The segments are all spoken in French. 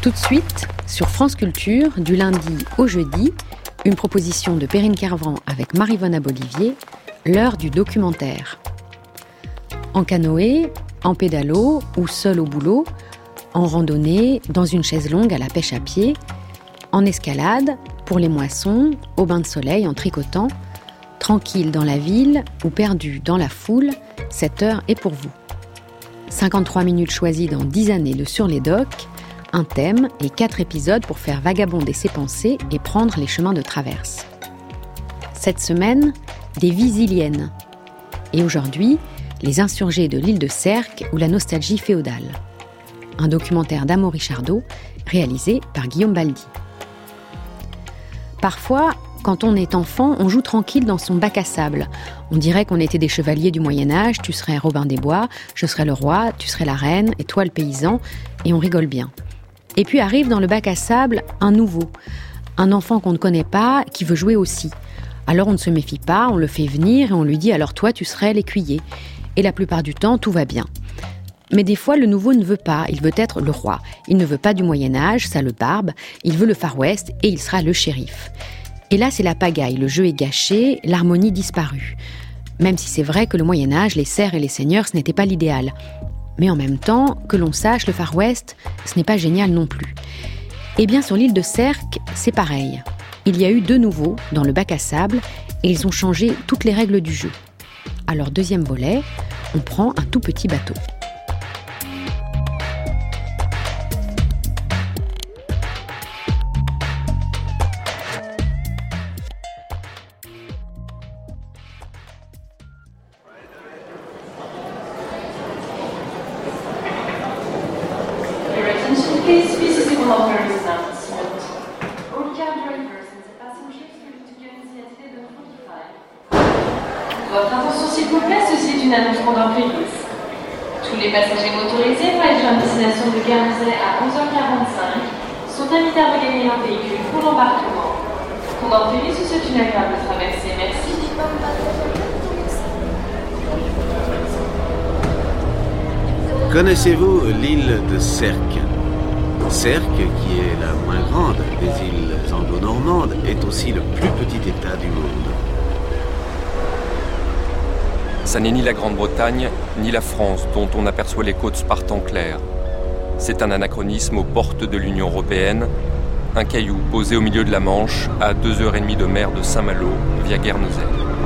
Tout de suite, sur France Culture, du lundi au jeudi, une proposition de Perrine Kervran avec Marie-Vonne Abolivier, l'heure du documentaire. En canoë, en pédalo ou seul au boulot, en randonnée, dans une chaise longue à la pêche à pied, en escalade, pour les moissons, au bain de soleil, en tricotant, tranquille dans la ville ou perdu dans la foule, cette heure est pour vous. 53 minutes choisies dans 10 années de Sur les Docs, un thème et 4 épisodes pour faire vagabonder ses pensées et prendre les chemins de traverse. Cette semaine, des Visiliennes. Et aujourd'hui, les insurgés de l'île de Sercq ou la nostalgie féodale. Un documentaire d'Amaury Chardot, réalisé par Guillaume Baldi. Parfois, quand on est enfant, on joue tranquille dans son bac à sable. On dirait qu'on était des chevaliers du Moyen-Âge, tu serais Robin des Bois, je serais le roi, tu serais la reine, et toi le paysan, et on rigole bien. Et puis arrive dans le bac à sable un nouveau, un enfant qu'on ne connaît pas, qui veut jouer aussi. Alors on ne se méfie pas, on le fait venir et on lui dit « alors toi tu serais l'écuyer ». Et la plupart du temps, tout va bien. Mais des fois, le nouveau ne veut pas, il veut être le roi. Il ne veut pas du Moyen-Âge, ça le barbe, il veut le Far West et il sera le shérif. Et là, c'est la pagaille, le jeu est gâché, l'harmonie disparue. Même si c'est vrai que le Moyen-Âge, les serfs et les seigneurs, ce n'était pas l'idéal. Mais en même temps, que l'on sache, le Far West, ce n'est pas génial non plus. Eh bien, sur l'île de Sercq, c'est pareil. Il y a eu 2 nouveaux dans le bac à sable et ils ont changé toutes les règles du jeu. Alors, deuxième volet, on prend un tout petit bateau. Votre attention s'il vous plaît, ceci est une annonce contemplatrice. Tous les passagers motorisés voyageant à destination de Guernesey à 11h45 sont invités à regagner leur véhicule pour l'embarquement. Contemplatrice, c'est une agréable traversée, merci. Connaissez-vous l'île de Sercq ? Sercq, qui est la moins grande des îles anglo-normandes, est aussi le plus petit État du monde. Ça n'est ni la Grande-Bretagne, ni la France, dont on aperçoit les côtes spartan claires. C'est un anachronisme aux portes de l'Union européenne, un caillou posé au milieu de la Manche, à 2h30 de mer de Saint-Malo, via Guernesey.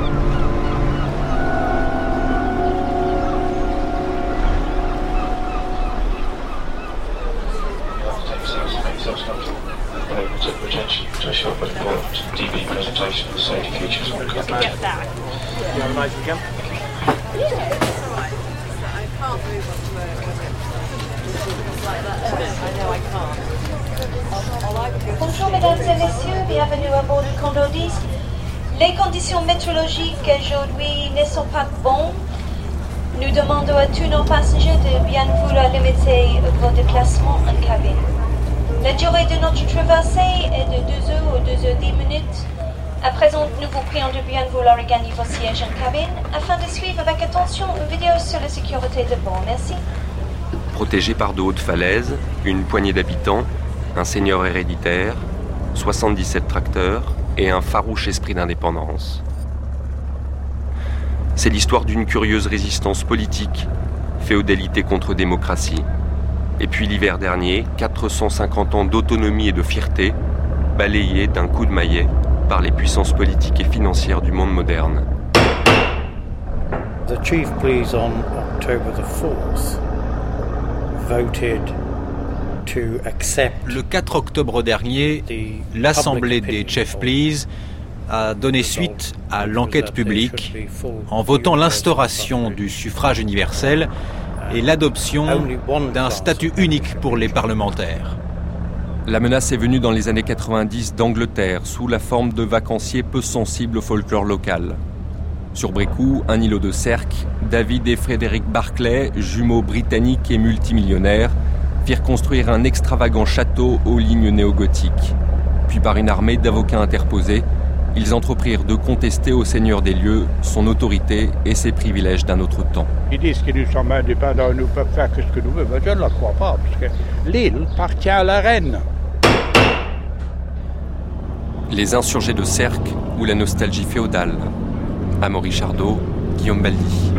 Bonjour mesdames et messieurs, bienvenue à bord du Condor 10. Les conditions météorologiques aujourd'hui ne sont pas bonnes. Nous demandons à tous nos passagers de bien vouloir limiter vos déplacements en cabine. La durée de notre traversée est de 2 heures ou 2 heures 10 minutes. À présent, nous vous prions de bien vouloir regagner vos sièges en cabine afin de suivre avec attention une vidéo sur la sécurité de bord. Merci. Protégé par de hautes falaises, une poignée d'habitants, un seigneur héréditaire, 77 tracteurs et un farouche esprit d'indépendance. C'est l'histoire d'une curieuse résistance politique, féodalité contre démocratie. Et puis l'hiver dernier, 450 ans d'autonomie et de fierté, balayés d'un coup de maillet par les puissances politiques et financières du monde moderne. The Chief Pleas on October the 4th voted to accept. Le 4 octobre dernier, l'Assemblée des Chief Pleas a donné suite à l'enquête publique en votant l'instauration du suffrage universel et l'adoption d'un statut unique pour les parlementaires. La menace est venue dans les années 90 d'Angleterre, sous la forme de vacanciers peu sensibles au folklore local. Sur Brécourt, un îlot de Sercq, David et Frédéric Barclay, jumeaux britanniques et multimillionnaires, firent construire un extravagant château aux lignes néo-gothiques. Puis par une armée d'avocats interposés, ils entreprirent de contester au seigneur des lieux son autorité et ses privilèges d'un autre temps. Ils disent qu'ils nous sommes indépendants, nous peuvent faire ce que nous voulons. Je ne le crois pas, parce que l'île appartient à la reine. Les insurgés de Sercq ou la nostalgie féodale. Amaury Chardot, Guillaume Baldi.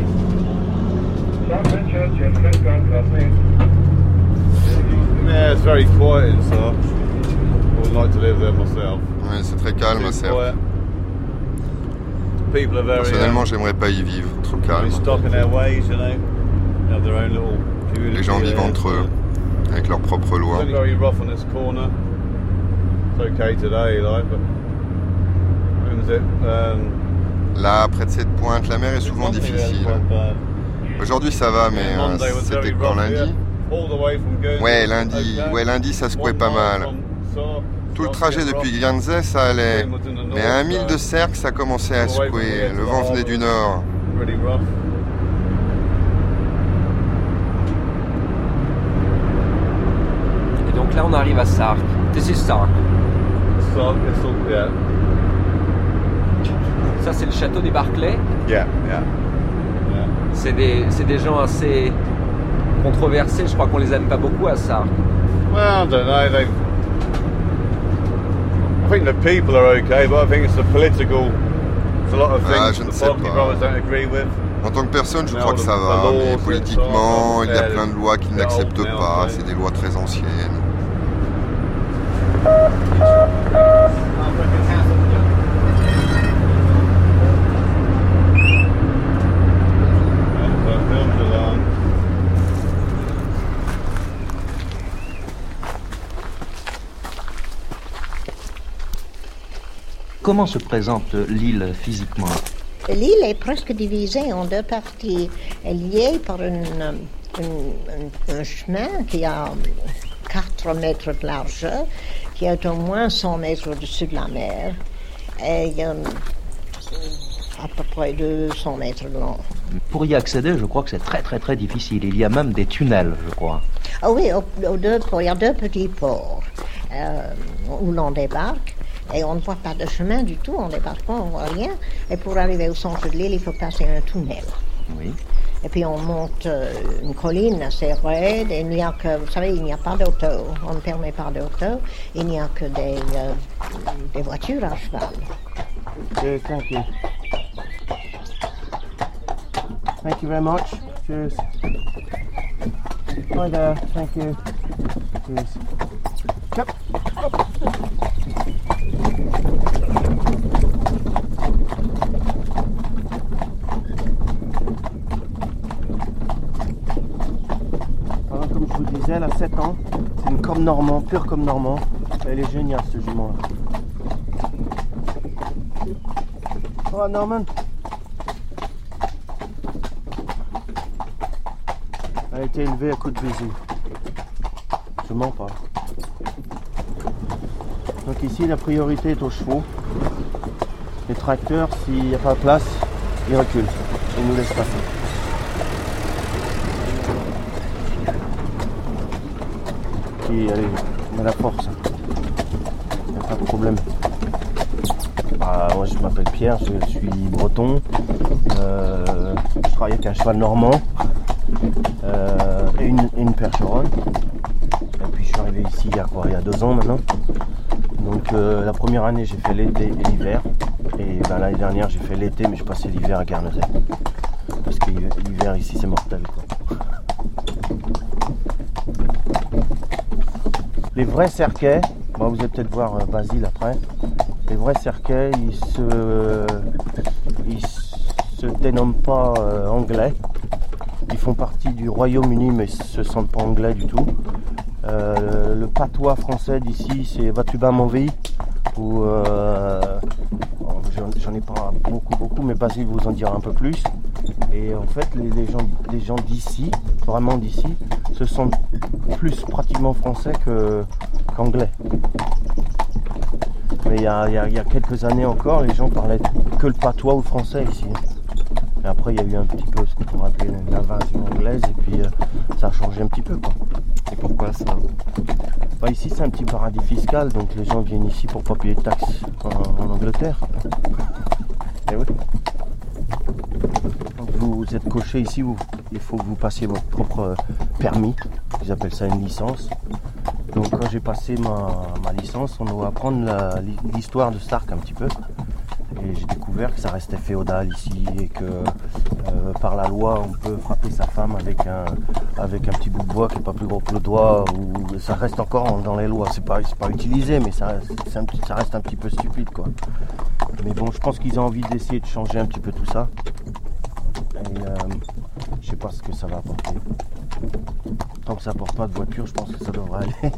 Yeah, it's very quiet and stuff. I would like to live there myself. Ouais, c'est très calme à Sercq. Personnellement, j'aimerais pas y vivre, trop calme. Les gens vivent entre eux, avec leurs propres lois. Là, près de cette pointe, la mer est souvent difficile. Aujourd'hui, ça va, mais c'était quand lundi ? Ouais, lundi, ça secouait pas mal. Tout le trajet depuis Guernsey, ça allait. Mais à 1 mile de Sercq, ça commençait à secouer. Le vent venait du nord. Et donc là, on arrive à Sark. This is Sark. Ça, c'est le château des Barclay. Yeah. C'est des gens assez controversés. Je crois qu'on les aime pas beaucoup à Sark. Well, I don't know. I think the people are okay, but I think it's the political. There's a lot of things je ne the sais Barclay pas. brothers don't agree with. En tant que personne, je crois que ça va, mais politiquement, il y a plein de lois qu'ils n'acceptent pas. C'est des lois très anciennes. Comment se présente l'île physiquement ? L'île est presque divisée en deux parties. Elle est liée par un chemin qui a 4 mètres de largeur, qui est au moins 100 mètres au-dessus de la mer, et à peu près 200 mètres long. Pour y accéder, je crois que c'est très très très difficile. Il y a même des tunnels, je crois. Ah oui, il y a 2 petits ports où l'on débarque. Et on ne voit pas de chemin du tout, on ne débarque pas, on ne voit rien. Et pour arriver au centre de l'île, il faut passer un tunnel. Oui. Et puis on monte une colline assez raide, et il n'y a que, vous savez, il n'y a pas d'auto, on ne permet pas d'auto, il n'y a que des voitures à cheval. Okay, thank you. Thank you very much. Cheers. Hi there, thank you. Cheers. Yep. Alors, comme je vous disais, elle a 7 ans, c'est une comme normand, pure comme normand. Elle est géniale, ce jument-là. Oh Norman. Elle a été élevée à coups de bisous. Je mens pas. Donc ici, la priorité est aux chevaux. Les tracteurs, s'il n'y a pas de place, ils reculent. Ils nous laissent passer. Puis, allez, on a la force. Il n'y a pas de problème. Moi, je m'appelle Pierre, je suis breton. Je travaille avec un cheval normand et une percheronne. Et puis, je suis arrivé ici il y a 2 ans maintenant. Donc la première année j'ai fait l'été et l'hiver, et l'année dernière j'ai fait l'été mais je passais l'hiver à Guernesey, parce que l'hiver ici c'est mortel quoi. Les vrais Serquais, vous allez peut-être voir Basile après, les vrais Serquais ils se dénomment pas anglais, ils font partie du Royaume-Uni mais ils se sentent pas anglais du tout. Le patois français d'ici c'est vas-tu bas mon vie, ou j'en ai pas beaucoup, mais Basile vous en dira un peu plus. Et en fait les gens d'ici, vraiment d'ici, se sentent plus pratiquement français qu'anglais. Mais il y a quelques années encore, les gens parlaient que le patois ou le français ici. Et après il y a eu un petit peu ce qu'on pourrait appeler l'invasion anglaise, et puis ça a changé un petit peu quoi. Et pourquoi ça ? Bah, ici c'est un petit paradis fiscal, donc les gens viennent ici pour pas payer de taxes en Angleterre. Et oui. Donc vous êtes coché ici, il faut que vous passiez votre propre permis, ils appellent ça une licence. Donc quand j'ai passé ma licence, on doit apprendre l'histoire de Stark un petit peu. Et j'ai découvert que ça restait féodal ici et que par la loi on peut frapper sa femme avec un petit bout de bois qui n'est pas plus gros que le doigt, ou ça reste encore dans les lois. C'est pas utilisé, mais ça reste un petit peu stupide quoi. Mais bon, je pense qu'ils ont envie d'essayer de changer un petit peu tout ça. Et je sais pas ce que ça va apporter. Tant que ça apporte pas de voiture, je pense que ça devrait aller.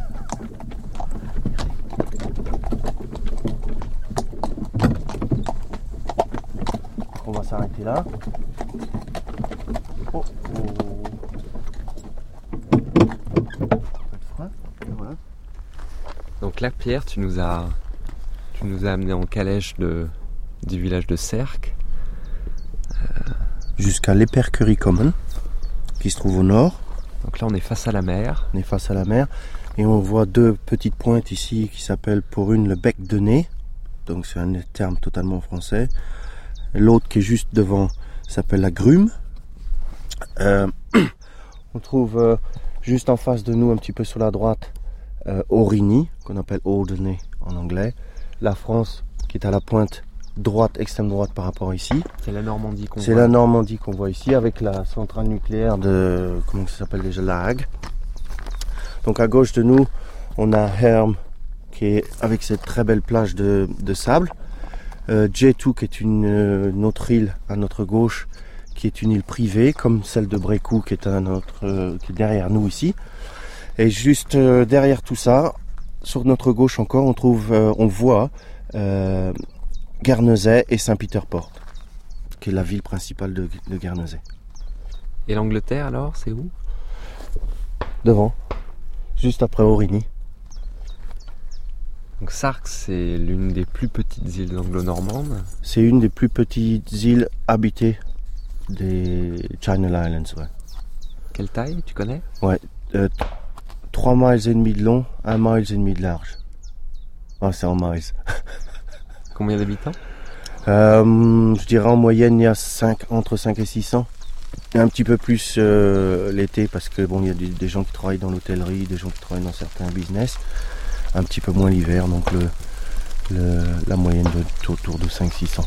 On va s'arrêter là. Oh. Voilà. Donc là, Pierre, tu nous as amené en calèche du village de Sercq. Jusqu'à l'Epercurie Common, qui se trouve au nord. Donc là, on est face à la mer. On est face à la mer. Et on voit deux petites pointes ici qui s'appellent pour une le bec de nez. Donc c'est un terme totalement français. L'autre qui est juste devant s'appelle la Grume. On trouve juste en face de nous, un petit peu sur la droite, Aurigny, qu'on appelle Alderney en anglais. La France qui est à la pointe droite, extrême droite par rapport ici. C'est la Normandie qu'on voit. C'est la Normandie qu'on voit ici avec la centrale nucléaire de, comment ça s'appelle déjà, La Hague. Donc à gauche de nous, on a Herm qui est avec cette très belle plage de sable. J2 qui est une autre île à notre gauche, qui est une île privée comme celle de Brécou qui est qui est derrière nous ici. Et juste derrière tout ça, sur notre gauche encore, on voit Guernesey et Saint-Peter-Port, qui est la ville principale de Guernesey. Et l'Angleterre alors, c'est où? Devant, juste après Aurigny. Donc Sercq, c'est l'une des plus petites îles anglo-normandes. C'est une des plus petites îles habitées des Channel Islands, ouais. Quelle taille, tu connais? Ouais, 3 miles et demi de long, 1 mile et demi de large. Ah, c'est en miles. Combien d'habitants? Je dirais en moyenne, il y a entre 5 et 600. Et un petit peu plus l'été, parce que bon, il y a des gens qui travaillent dans l'hôtellerie, des gens qui travaillent dans certains business. Un petit peu moins l'hiver, donc la moyenne autour de 500-600.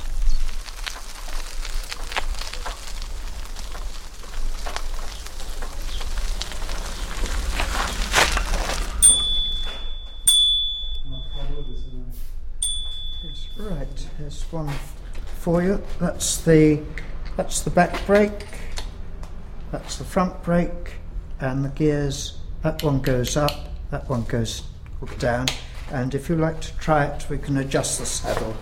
Right, here's one for you. That's the back brake, that's the front brake, and the gears. That one goes up, that one goes down, and if you like to try it, we can adjust the saddle.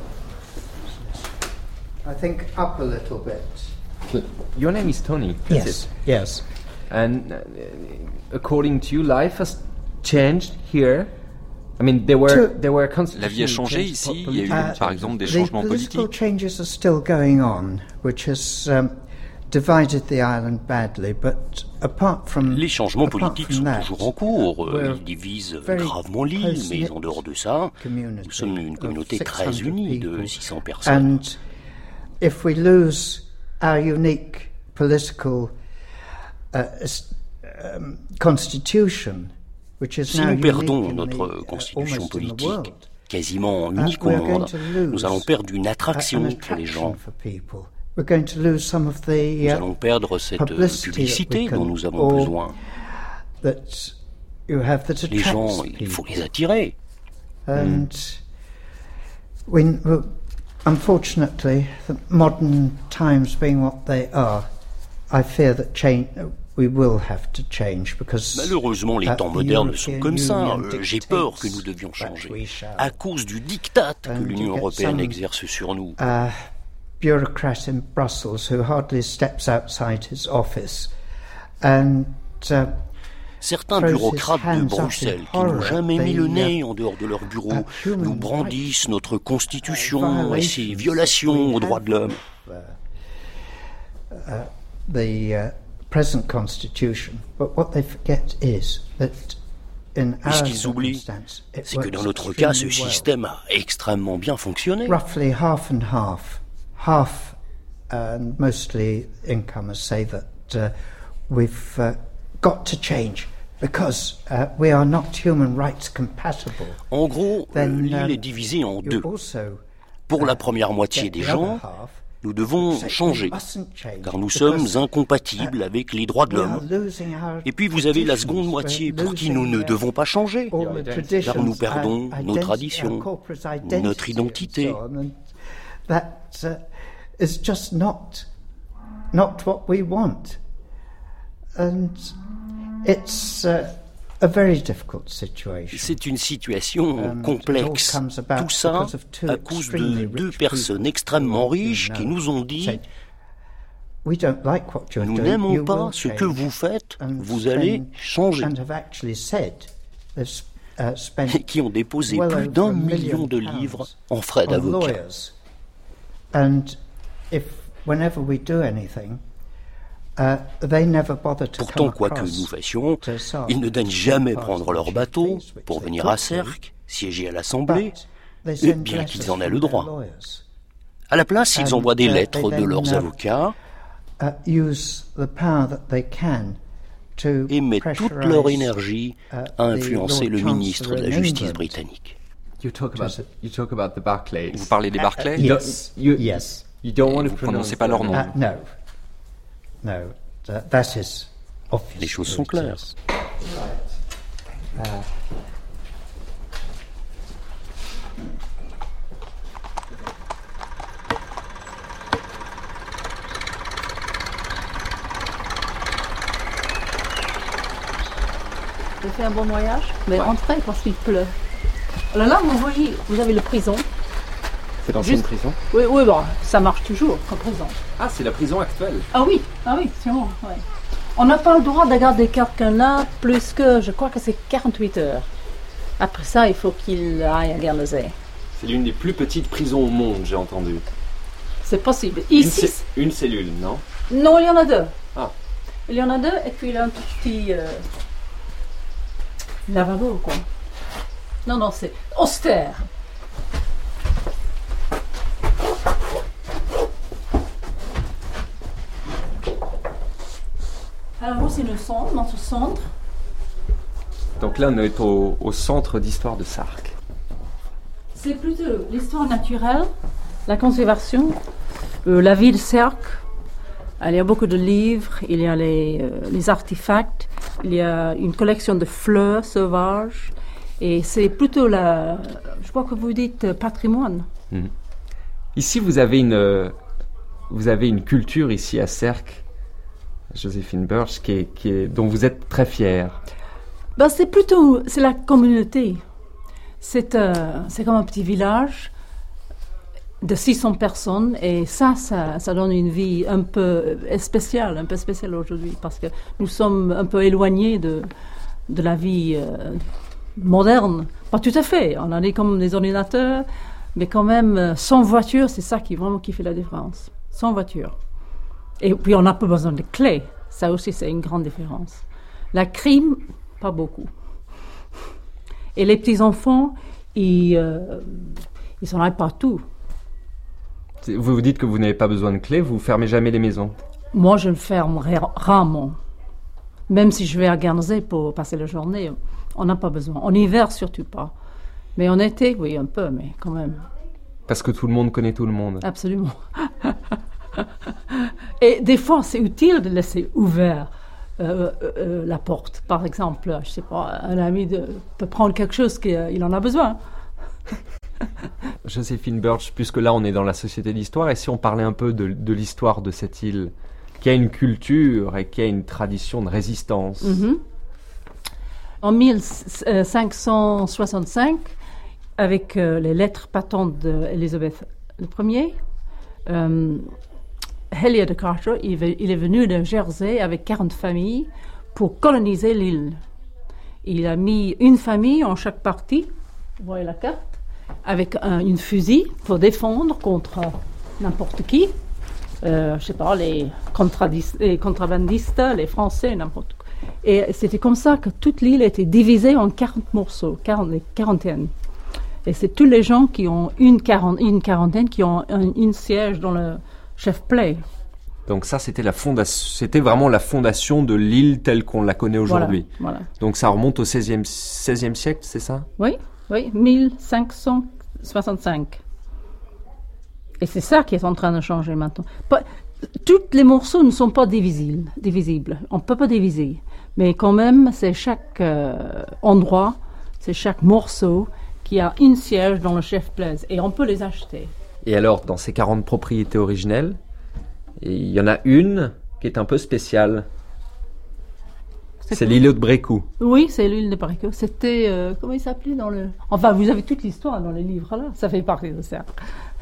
I think up a little bit. Your name is Tony. Yes, yes. And according to you, life has changed here. I mean, there were La vie a changé ici. Il y a eu, par exemple, des changements politiques. Political changes are still going on, which has divided the island badly, but apart from les changements politiques sont toujours en cours. Ils divisent gravement l'île, mais en dehors de ça, nous sommes une communauté très unie de 600 personnes. And if we lose our unique political constitution, si nous perdons notre constitution politique, quasiment unique au monde, nous allons perdre une attraction pour les gens. Nous allons perdre cette publicité dont nous avons besoin. Les gens, il faut les attirer. And unfortunately, the modern times being what they are, I fear that we will have to change because malheureusement, les temps modernes sont comme ça. J'ai peur que nous devions changer à cause du diktat que l'Union européenne exerce sur nous. Bureaucrat in Brussels who hardly steps outside his office and certains bureaucrates de Bruxelles qui n'ont jamais mis le nez en dehors de leur bureau nous brandissent notre constitution et ses violations aux droits de l'homme. The present constitution, but what they forget is that Mais ce qu'ils oublient, c'est que dans notre cas, ce système a extrêmement bien fonctionné. Roughly half and half. Half, and mostly incomers say that we've got to change because we are not human rights compatible. En gros, l'île est divisée en deux. Pour la première moitié des gens, nous devons changer, car nous sommes incompatibles avec les droits de l'homme. Et puis vous avez la seconde moitié pour qui nous ne devons pas changer, car nous perdons nos traditions, notre identité. It's just not what we want, and it's a very difficult situation. C'est une situation complexe. Tout ça à cause de deux personnes extrêmement riches qui nous ont dit « Nous n'aimons pas ce que vous faites, vous allez changer ». Et qui ont déposé plus d'1 million de livres en frais d'avocat. Pourtant, quoi que nous fassions, ils ne daignent jamais prendre leur bateau pour venir à Sercq, siéger à l'Assemblée, bien qu'ils en aient le droit. À la place, ils envoient des lettres de leurs avocats et mettent toute leur énergie à influencer le ministre de la Justice britannique. Vous parlez des Barclays? Yes. Vous ne prononcez pas leur nom? No, that is obvious. Les choses sont claires. J'ai fait un bon voyage, mais rentrez parce qu'il pleut. Alors là, vous voyez, vous avez la prison. C'est l'ancienne prison? Oui, bon, ça marche toujours comme prison. Ah, c'est la prison actuelle? Ah oui, sûrement, ouais. On n'a pas le droit de garder quelqu'un là plus que, je crois que c'est 48 heures. Après ça, il faut qu'il aille à Guernesey. C'est l'une des plus petites prisons au monde, j'ai entendu. C'est possible. Ici, une cellule, non? Non, il y en a deux. Ah. Il y en a deux, et puis il y a un tout petit lavabo, quoi. Non, c'est austère. Alors voici notre centre. Donc là, on est au centre d'histoire de Sark. C'est plutôt l'histoire naturelle, la conservation, la vie de Sercq. Il y a beaucoup de livres, il y a les artefacts, il y a une collection de fleurs sauvages. Et c'est plutôt je crois que vous dites patrimoine. Mmh. Ici, vous avez une culture ici à Sercq, Joséphine Birch, dont vous êtes très fière. C'est la communauté. C'est comme un petit village de 600 personnes et ça donne une vie un peu spéciale aujourd'hui parce que nous sommes un peu éloignés de la vie moderne. Pas tout à fait, on en est comme des ordinateurs, mais quand même sans voiture, c'est ça qui fait la différence. Sans voiture. Et puis on n'a pas besoin de clés, ça aussi c'est une grande différence. La crime, pas beaucoup. Et les petits-enfants, ils s'en aillent partout. Vous dites que vous n'avez pas besoin de clés, vous fermez jamais les maisons? Moi, je le ferme rarement. Même si je vais à Guernesey pour passer la journée, on n'a pas besoin. En hiver, surtout pas. Mais en été, oui, un peu, mais quand même. Parce que tout le monde connaît tout le monde. Absolument. Et des fois, c'est utile de laisser ouvert la porte. Par exemple, je sais pas, un ami peut prendre quelque chose qu'il en a besoin. Joséphine Birch, puisque là on est dans la Société d'Histoire, et si on parlait un peu de l'histoire de cette île, qui a une culture et qui a une tradition de résistance. Mm-hmm. En 1565, avec les lettres patentes d'Élisabeth I, Hélène de Carter, il est venu de Jersey avec 40 familles pour coloniser l'île. Il a mis une famille en chaque partie, vous voyez la carte, avec une fusil pour défendre contre n'importe qui. Je sais pas, les contrabandistes, les Français, n'importe quoi. Et c'était comme ça que toute l'île était divisée en 40 morceaux, quarantaine. Et c'est tous les gens qui ont une quarantaine qui ont une siège dans le chef play. Donc ça, c'était vraiment la fondation de l'île telle qu'on la connaît aujourd'hui. Voilà. Donc ça remonte au XVIe siècle, c'est ça? Oui, 1565. Et c'est ça qui est en train de changer maintenant. Tous les morceaux ne sont pas divisibles. On ne peut pas diviser. Mais quand même, c'est chaque endroit, c'est chaque morceau qui a une siège dans le chef place. Et on peut les acheter. Et alors, dans ces 40 propriétés originelles, il y en a une qui est un peu spéciale. C'est l'îlot de Brécou. Oui, c'est l'île de Brécou. C'était, comment il s'appelait dans le... Enfin, vous avez toute l'histoire dans les livres, là. Ça fait partie de ça.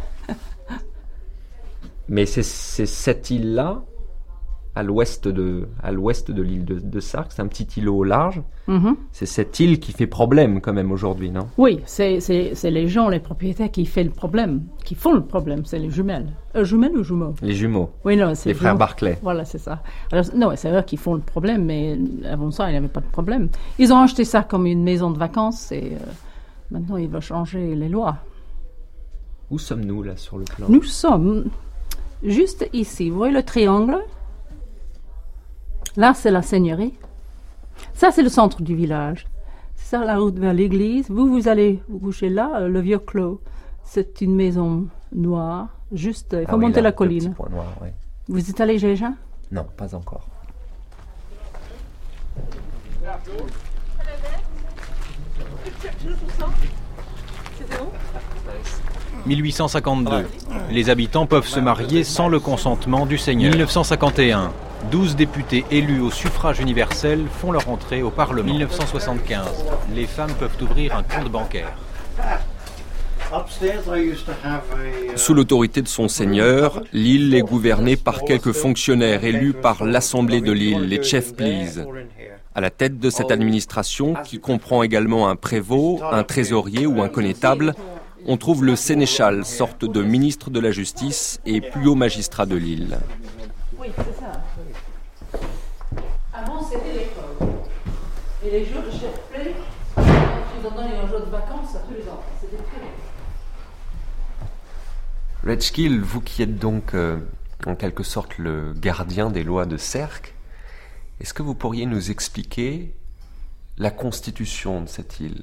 Mais c'est cette île-là, à l'ouest de l'île de Sark, c'est un petit îlot au large. Mm-hmm. C'est cette île qui fait problème quand même aujourd'hui, non? Oui, c'est les gens, les propriétaires qui font le problème, c'est les jumelles. Jumelles ou jumeaux? Les jumeaux. Oui, non, c'est les frères Barclay. Voilà, c'est ça. Alors, non, c'est eux qui font le problème, mais avant ça, il n'y avait pas de problème. Ils ont acheté ça comme une maison de vacances et maintenant, ils veulent changer les lois. Où sommes-nous, là, sur le plan? Nous sommes juste ici. Vous voyez le triangle? Là, c'est la seigneurie. Ça, c'est le centre du village. C'est ça, la route vers l'église. Vous allez vous coucher là, le vieux clos. C'est une maison noire. Juste, il faut monter la colline. Le petit point noir, oui. Vous êtes allé déjà? Non, pas encore. 1852. Les habitants peuvent se marier sans le consentement du seigneur. 1951. 12 députés élus au suffrage universel font leur entrée au Parlement. 1975. Les femmes peuvent ouvrir un compte bancaire. Sous l'autorité de son seigneur, l'île est gouvernée par quelques fonctionnaires élus par l'Assemblée de l'île, les Chief Pleas. À la tête de cette administration, qui comprend également un prévôt, un trésorier ou un connétable, on trouve le sénéchal, sorte de ministre de la Justice et plus haut magistrat de l'île. Oui, c'est ça. Avant, c'était l'école. Et les jours de chef play, ils ont donné un jour de vacances à tous les enfants. C'était très bien. Redskill, vous qui êtes donc en quelque sorte le gardien des lois de Sercq, est-ce que vous pourriez nous expliquer la constitution de cette île?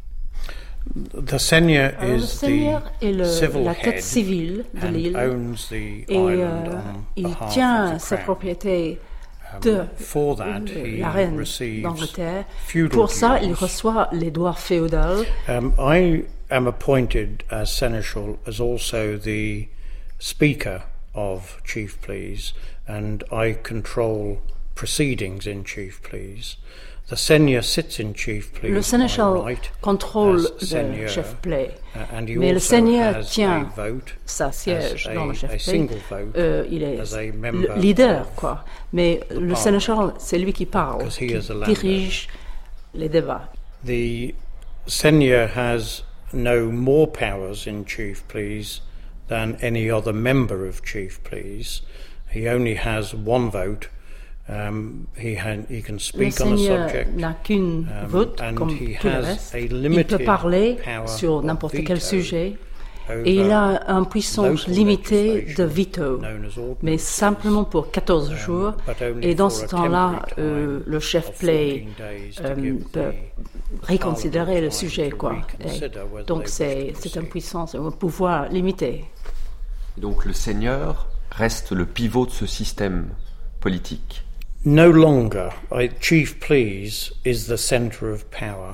The Seigneur est la tête civile de l'île et il tient sa propriété de la reine d'Angleterre. Pour ça, il reçoit les droits féodaux. I am appointed as seneschal as also the speaker of Chief Pleas, and I control proceedings in Chief Pleas. The seigneur sits in Chief Pleas. Le sénéchal contrôle le chef play, mais le seigneur tient sa siège dans le chef play. Il est le leader, quoi. Mais le sénéchal, c'est lui qui parle, qui dirige les débats. The seigneur has no more powers in Chief Pleas than any other member of Chief Pleas. He only has one vote. He can speak on a subject. N'a qu'une vote, comme tout le reste. Il peut parler sur n'importe quel sujet. Et il a une puissance limitée de veto, mais simplement pour 14 jours. Et dans ce temps-là, le chef play peut reconsidérer le sujet, quoi. Donc c'est une puissance, un pouvoir limité. Donc le seigneur reste le pivot de ce système politique. No longer, Chief Pleas is the center of power,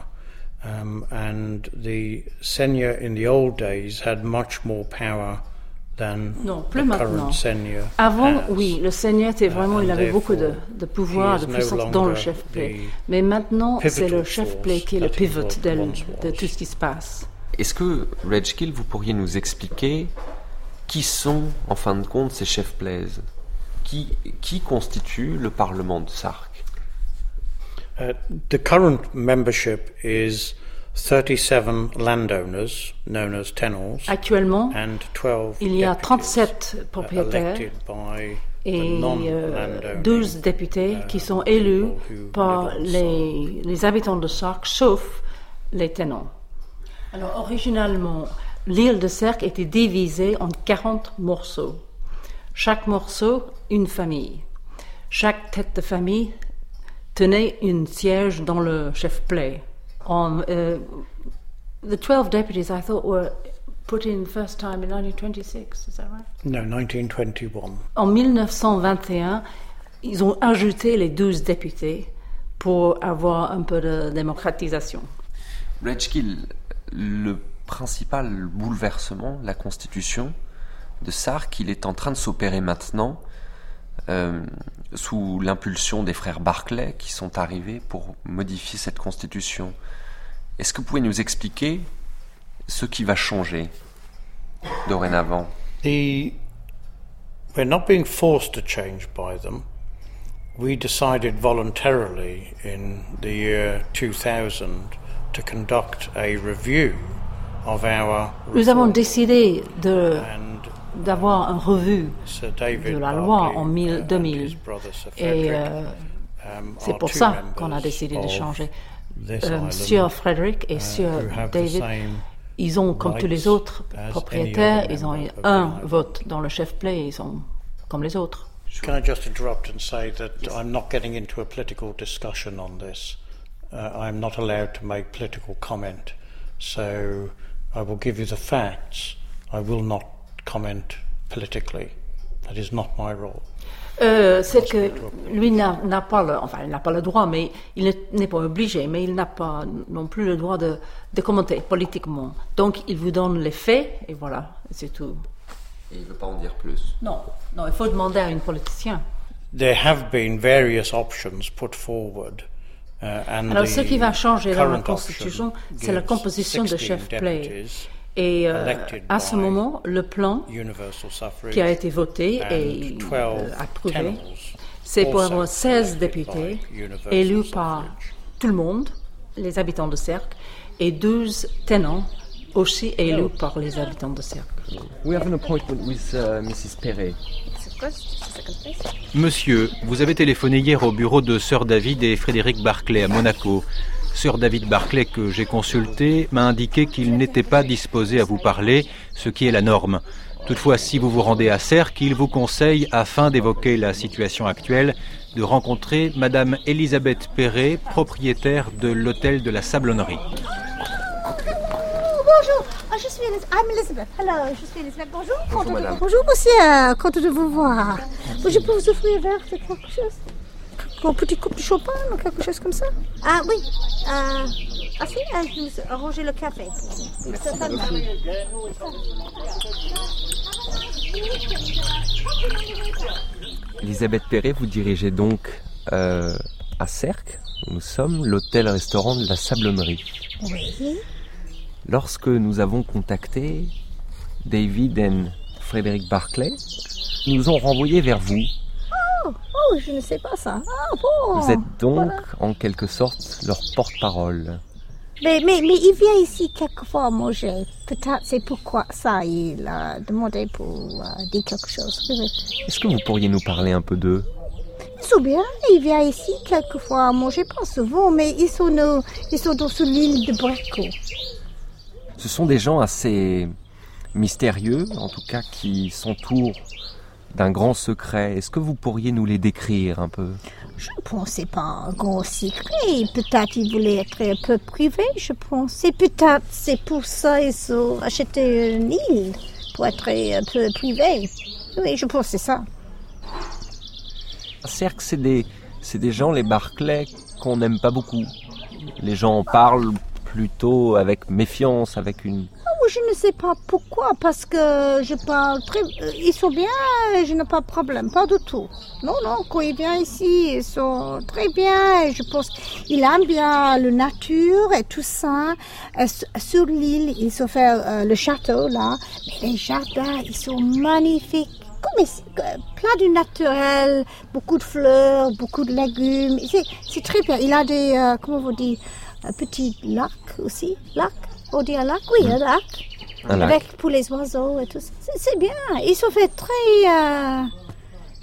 and the seigneur in the old days had much more power than the current seigneur. Avant, oui, le seigneur était vraiment, il avait beaucoup de pouvoir, de puissance dans le chef play. Mais maintenant, c'est le chef play qui est le pivot de tout ce qui se passe. Est-ce que, Redskill, vous pourriez nous expliquer qui sont, en fin de compte, ces chefs plays? Qui constitue le Parlement de Sarcq? The current membership is 37 landowners, known as tenors. Actuellement, and 12 il y a 37 propriétaires et 12 députés qui sont élus par les habitants de Sercq, sauf les tenants. Alors, originalement, l'île de Sercq était divisée en 40 morceaux. Chaque morceau, une famille. Chaque tête de famille tenait un siège dans le chef-play. The 12 deputies, I thought, were put in first time in 1926, is that right? No, 1921. En 1921, ils ont ajouté les 12 députés pour avoir un peu de démocratisation. Bletchkill, le principal bouleversement, la constitution de Sercq, il est en train de s'opérer maintenant sous l'impulsion des frères Barclay qui sont arrivés pour modifier cette constitution. Est-ce que vous pouvez nous expliquer ce qui va changer dorénavant? We're not being forced to change by them. We decided voluntarily in the year 2000 to conduct a review of our Nous avons décidé d'avoir une revue de la loi en 2000 et c'est pour ça qu'on a décidé de changer. Sir Frederick et Sir David, ils ont, comme tous les autres propriétaires, ils ont un vote dans le chef-play, ils sont comme les autres. Can I just interrupt and say that I'm not getting into a political discussion on this. I'm not allowed to make political comment. So I will give you the facts. I will not comment politically. That is not my role. C'est que lui n'a pas le droit, mais il n'est pas obligé, mais il n'a pas non plus le droit de commenter politiquement. Donc il vous donne les faits et voilà, c'est tout. Et il ne veut pas en dire plus. Non, il faut demander à un politicien. There have been various options put forward. Alors ce qui va changer dans la Constitution, c'est la composition de chef-play. Et à ce moment, le plan qui a été voté et approuvé, c'est pour avoir 16 députés élus par tout le monde, les habitants de Sercq, et 12 tenants aussi élus par les habitants de Sercq. We have an appointment with Mrs. Perret. Monsieur, vous avez téléphoné hier au bureau de Sir David et Frédéric Barclay à Monaco. Sir David Barclay, que j'ai consulté, m'a indiqué qu'il n'était pas disposé à vous parler, ce qui est la norme. Toutefois, si vous vous rendez à Sercq, il vous conseille, afin d'évoquer la situation actuelle, de rencontrer Madame Elisabeth Perret, propriétaire de l'hôtel de la Sablonnerie. Bonjour, je suis Elisabeth. Hello, je suis Elisabeth. Bonjour. Bonjour, madame. Bonjour, monsieur. Content de vous voir. Je peux vous offrir un verre de quelque chose? Un petit coupe de champagne ou quelque chose comme ça? Ah oui. Si, je vous ai arrangé le café. Elisabeth Perret, vous dirigez donc à Sercq, où nous sommes, l'hôtel-restaurant de la Sablonnerie. Oui. Lorsque nous avons contacté David et Frédéric Barclay, ils nous ont renvoyés vers vous. Oh, je ne sais pas ça. Ah bon. Vous êtes donc, en quelque sorte, leur porte-parole. Mais il vient ici quelquefois manger. Peut-être c'est pourquoi ça, il a demandé pour dire quelque chose. Oui. Est-ce que vous pourriez nous parler un peu d'eux? Ils sont bien, il vient ici quelquefois manger, pas souvent, mais ils sont dans l'île de Brecqhou. Ce sont des gens assez mystérieux, en tout cas qui s'entourent d'un grand secret. Est-ce que vous pourriez nous les décrire un peu? Je pense que ce n'est pas un grand secret. Peut-être qu'ils voulaient être un peu privés, je pense. Et peut-être c'est pour ça qu'ils ont acheté une île, pour être un peu privés. Oui, je pense que c'est ça. Sercq, c'est des gens, les Barclay, qu'on n'aime pas beaucoup. Les gens en parlent plutôt avec méfiance, avec une... Je ne sais pas pourquoi, parce que je parle très... Ils sont bien, je n'ai pas de problème, pas du tout. Non, quand ils viennent ici, ils sont très bien. Je pense qu'ils aiment bien la nature et tout ça. Sur l'île, ils ont fait le château, là. Mais les jardins, ils sont magnifiques. Plein de naturel, beaucoup de fleurs, beaucoup de légumes. C'est très bien. Il a des, comment vous dites, petits lacs aussi. On dit un lac? Oui, un lac. Avec pour les oiseaux et tout ça. C'est bien. Ils sont fait très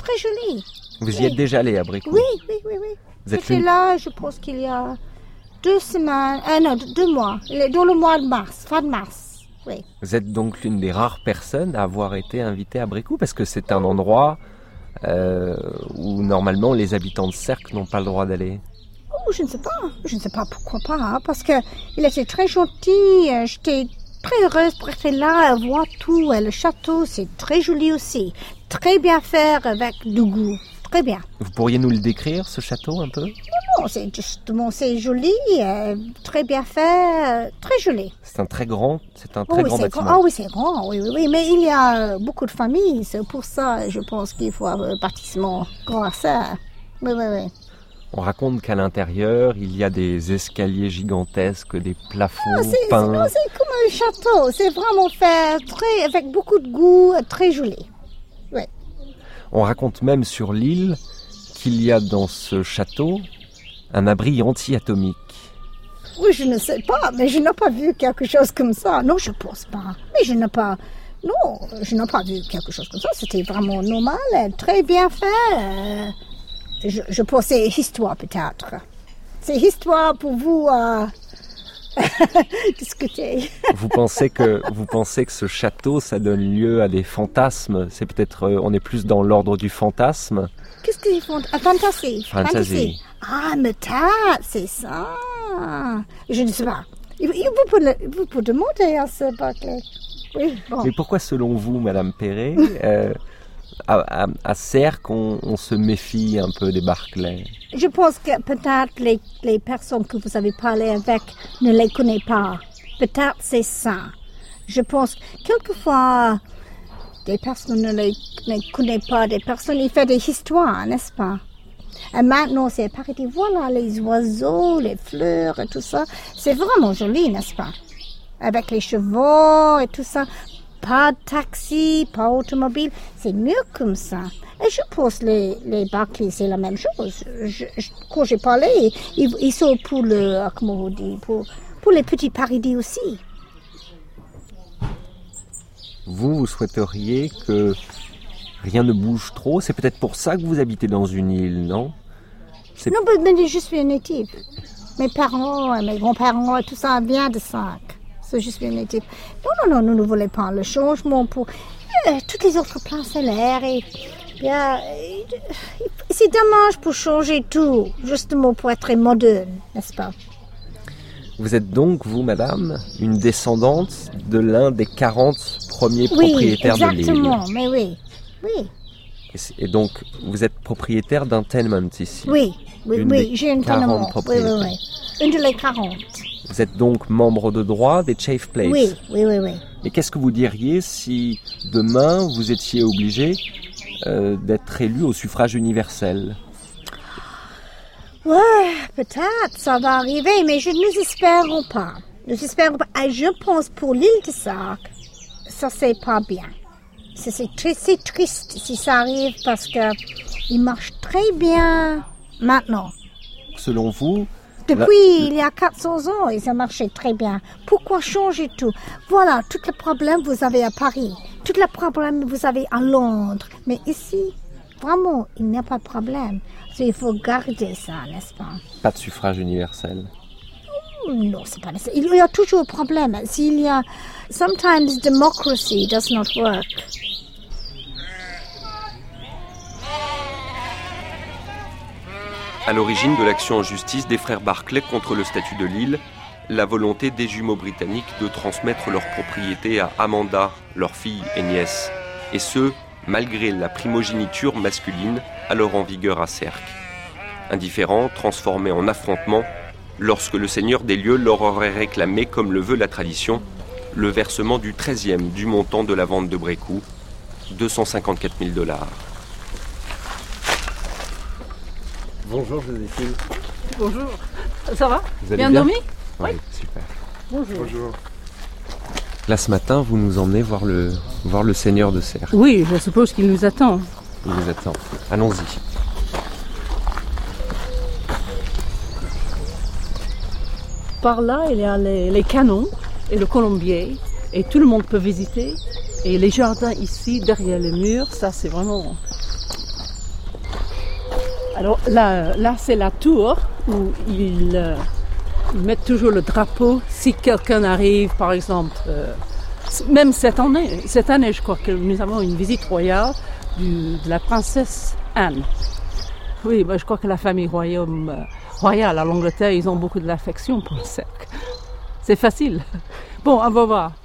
très joli. Vous y êtes déjà allé à Brécourt? Oui. J'étais là, je pense qu'il y a 2 semaines, 2 mois, dans le mois de mars, fin de mars. Oui. Vous êtes donc l'une des rares personnes à avoir été invitée à Brécourt, parce que c'est un endroit où normalement les habitants de Sercq n'ont pas le droit d'aller. Oh, je ne sais pas pourquoi pas, hein, parce qu'il était très gentil, j'étais très heureuse pour être là, voir tout, le château c'est très joli aussi, très bien fait avec du goût, très bien. Vous pourriez nous le décrire, ce château, un peu? Non, c'est joli, très bien fait, très joli. C'est un très grand bâtiment. Ah oui, c'est grand, oui, mais il y a beaucoup de familles, c'est pour ça, je pense qu'il faut avoir un bâtiment grand à ça. Oui. On raconte qu'à l'intérieur, il y a des escaliers gigantesques, des plafonds peints. C'est comme un château, c'est vraiment fait avec beaucoup de goût, très joli. Oui. On raconte même sur l'île qu'il y a dans ce château un abri anti-atomique. Oui, je ne sais pas, mais je n'ai pas vu quelque chose comme ça. Non, je ne pense pas. Mais je n'ai pas vu quelque chose comme ça. C'était vraiment normal, très bien fait. Je pense que c'est histoire peut-être. C'est histoire pour vous discuter. Vous pensez que ce château, ça donne lieu à des fantasmes? C'est peut-être, on est plus dans l'ordre du fantasme. Qu'est-ce qu'ils font? Fantasy. Ah, mais c'est ça. Je ne sais pas. Vous pouvez demander à ce Barclay. Oui, bon. Mais pourquoi, selon vous, Madame Perret, à Sercq, on se méfie un peu des Barclay? Je pense que peut-être les personnes que vous avez parlé avec ne les connaissent pas. Peut-être c'est ça. Je pense que quelquefois, des personnes ne les connaissent pas, des personnes, ils font des histoires, n'est-ce pas? Et maintenant, c'est pareil, voilà, les oiseaux, les fleurs et tout ça. C'est vraiment joli, n'est-ce pas? Avec les chevaux et tout ça. Pas de taxi, pas automobile. C'est mieux comme ça. Et je pense que les Barclay, c'est la même chose. Quand j'ai parlé, ils sont pour comment vous dites, pour les petits paradis aussi. Vous souhaiteriez que rien ne bouge trop? C'est peut-être pour ça que vous habitez dans une île, non? Non, mais je suis native. Mes parents, mes grands-parents, tout ça vient de Sercq. Je suis native. Non, nous ne voulons pas le changement pour toutes les autres plans solaires. C'est dommage pour changer tout, justement pour être moderne, n'est-ce pas? Vous êtes donc, vous, madame, une descendante de l'un des 40 premiers propriétaires de l'île. Oui, exactement, mais oui. Et donc, vous êtes propriétaire d'un tenement ici? Oui, j'ai un tenement. Oui. Une de les 40. Vous êtes donc membre de droit des Chafe Place? Oui. Et qu'est-ce que vous diriez si demain vous étiez obligé d'être élu au suffrage universel? Ouais, peut-être, ça va arriver, mais nous espérons pas. Et je pense pour l'île de Sercq, ça c'est pas bien. C'est triste si ça arrive parce que il marche très bien maintenant. Selon vous? Depuis il y a 400 ans, et ça marchait très bien. Pourquoi changer tout? Voilà, tout le problème vous avez à Paris, tout le problème vous avez à Londres. Mais ici, vraiment, il n'y a pas de problème. Il faut garder ça, n'est-ce pas? Pas de suffrage universel? Non, c'est pas nécessaire. Il y a toujours un problème. Sometimes democracy does not work. À l'origine de l'action en justice des frères Barclay contre le statut de l'île, la volonté des jumeaux britanniques de transmettre leur propriété à Amanda, leur fille et nièce, et ce, malgré la primogéniture masculine alors en vigueur à Sercq. Un différend transformé en affrontement lorsque le seigneur des lieux leur aurait réclamé, comme le veut la tradition, le versement du 13e du montant de la vente de Brécourt, 254 000 $. Bonjour Joséphine. Bonjour. Ça va? Vous allez bien dormi? Oui, super. Bonjour. Là ce matin, vous nous emmenez voir le seigneur de Sercq. Oui, je suppose qu'il nous attend. Il nous attend. Allons-y. Par là, il y a les canons et le colombier, et tout le monde peut visiter. Et les jardins ici, derrière les murs, ça c'est vraiment Alors là c'est la tour où ils mettent toujours le drapeau si quelqu'un arrive, par exemple. Même cette année, je crois que nous avons une visite royale de la princesse Anne. Oui, je crois que la famille royale à l'Angleterre, ils ont beaucoup de l'affection pour le cercle. C'est facile. Bon, on va voir.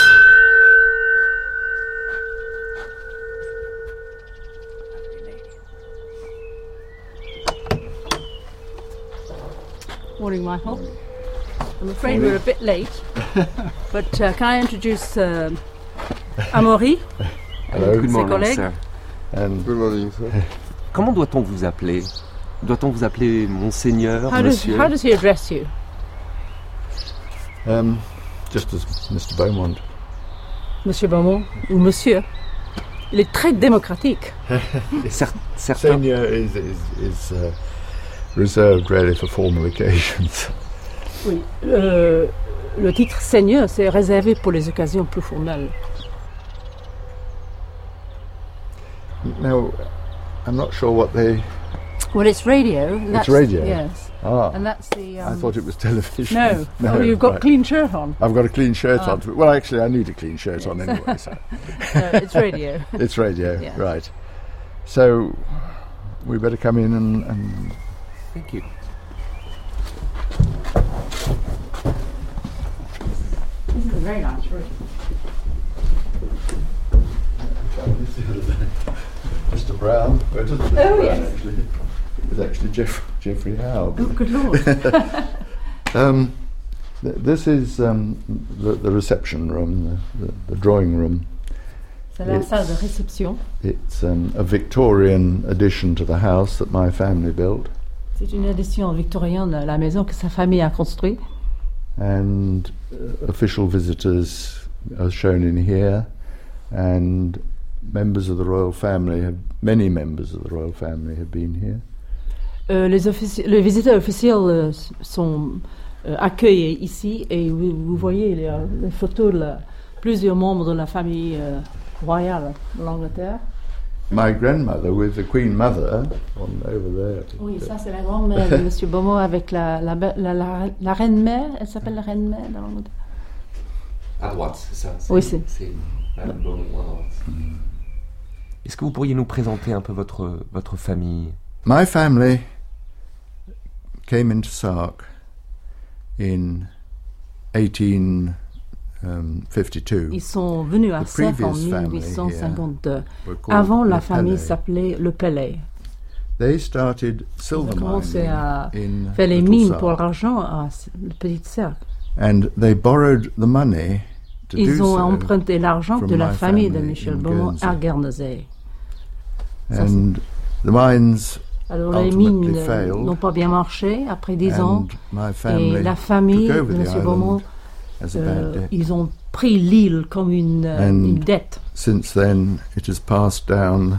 Morning, Michael. I'm afraid we're a bit late, but can I introduce Amaury, Good morning, collègues. sir. Good morning, sir. Comment doit-on vous appeler? Doit-on vous appeler monseigneur, monsieur? How does he address you? Just as Mr. Beaumont. Monsieur Beaumont ou monsieur? Il est très démocratique. Senior is reserved really for formal occasions. Oui, le titre seigneur, c'est réservé pour les occasions plus formelles. Now, I'm not sure what they... Well, it's radio. It's radio? Yes. Ah. And that's the... I thought it was television. No. Oh, you've got a clean shirt on. I've got a clean shirt on. Well, actually, I need a clean shirt on anyway. So. No, it's radio. It's radio, Yeah. right. So, we better come in and... Thank you. This is a very nice room. Mr. Brown. Well, it doesn't Oh, Brown, yes. actually. It's actually Geoffrey Howe. Oh, good Lord. This is the reception room, the drawing room. C'est la salle de réception. It's a Victorian addition to the house that my family built. C'est une édition victorienne de la maison que sa famille a construite. And official visitors are shown in here, and members of the royal family many members of the royal family have been here. Les visiteurs officiels sont accueillis ici et vous voyez les photos de plusieurs membres de la famille royale de l'Angleterre. My grandmother with the Queen Mother over there. Oui, ça c'est la grand-mère de M. Beaumont avec la reine-mère. Elle s'appelle la reine-mère dans l'Angleterre. À droite, c'est ça. Oui, c'est. Madame Beaumont à droite. Est-ce que vous pourriez nous présenter un peu votre famille? My family came into Sark in 1852. Ils sont venus à Sark en 1852. Avant, la famille s'appelait le Pellet. They started silver Ils ont commencé à mining faire les in mines Little pour Sark. l'argent à le Petit Cercle. And they borrowed the money to Ils do ont so emprunté l'argent from de la my famille de family Michel in Beaumont à Guernsey. Guernesey. And the mines Alors les ultimately mines failed. n'ont pas bien marché après 10 ans. My family Et la famille took de over the M. island Beaumont, as a bad debt. ils ont pris l'île comme une dette. Since then, it has passed down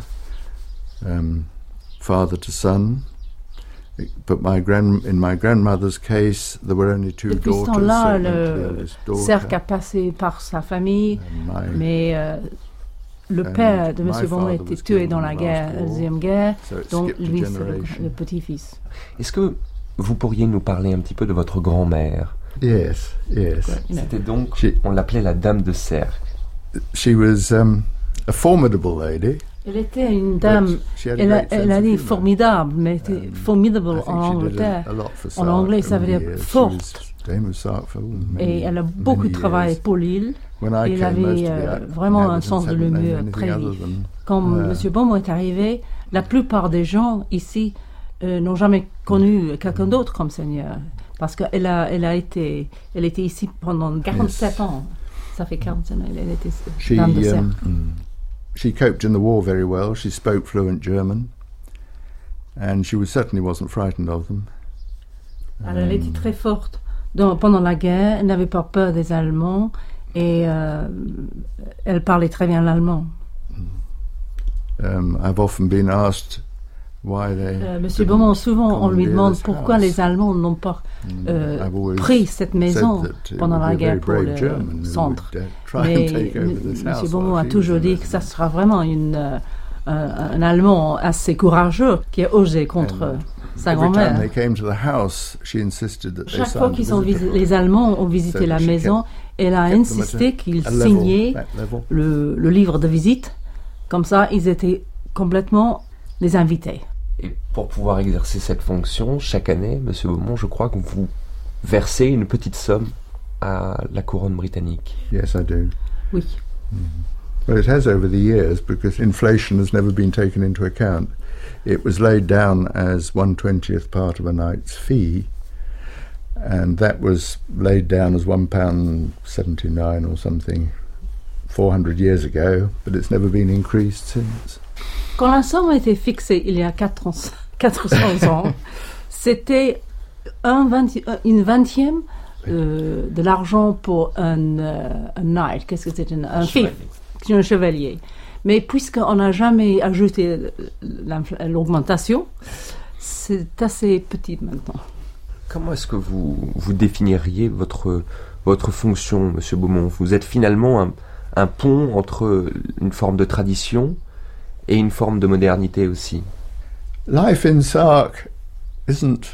father to son. But in my grandmother's case, there were only two Depuis ce daughters. temps-là, so I went to the le eldest daughter. cercle a passé par sa famille, mais le père de M. my Beaumont a father été was tué killed dans in la the guerre, last la war, Deuxième Guerre, so it donc skipped a lui c'est generation. le petit-fils. Est-ce que vous pourriez nous parler un petit peu de votre grand-mère? Yes, yes. C'était donc, on l'appelait la Dame de Cercle. She was a formidable lady. Elle était une dame, elle a dit formidable, mais était formidable en Angleterre. En anglais, ça veut dire forte. Et elle a beaucoup travaillé pour l'île. Elle avait vraiment un sens de l'humour très vif. Quand M. Beaumont est arrivé, la plupart des gens ici n'ont jamais connu quelqu'un d'autre comme seigneur. Parce qu'elle était ici pendant 47 ans. Ça fait 47 ans, elle était dame de cercle. She coped in the war very well. She spoke fluent German, and she certainly wasn't frightened of them. Alors, elle était très forte pendant la guerre. Elle n'avait pas peur des Allemands et elle parlait très bien l'allemand. I've often been asked why they. Monsieur Beaumont, souvent on lui demande pourquoi les Allemands n'ont pas pris cette maison pendant la guerre pour le centre. Mais Monsieur Beaumont a toujours dit que ça sera vraiment un Allemand assez courageux qui a osé contre sa grand-mère. Chaque fois les Allemands ont visité la maison, elle a insisté qu'ils signaient le livre de visite. Comme ça, ils étaient complètement les invités. Et pour pouvoir exercer cette fonction, chaque année, Monsieur Beaumont, je crois que vous versez une petite somme à la couronne britannique. Yes, I do. Oui. Well, it has over the years, because inflation has never been taken into account. It was laid down as 1/20th part of a knight's fee, and that was laid down as £1.79 or something 400 years ago, but it's never been increased since. Quand la somme a été fixée il y a 400 ans, c'était une vingtième de l'argent pour un knight. Qu'est-ce que c'est un fief, un chevalier. Mais puisqu'on n'a jamais ajouté l'augmentation, c'est assez petit maintenant. Comment est-ce que vous définiriez votre fonction, Monsieur Beaumont? Vous êtes finalement un pont entre une forme de tradition et une forme de modernité aussi. Life in Sark isn't...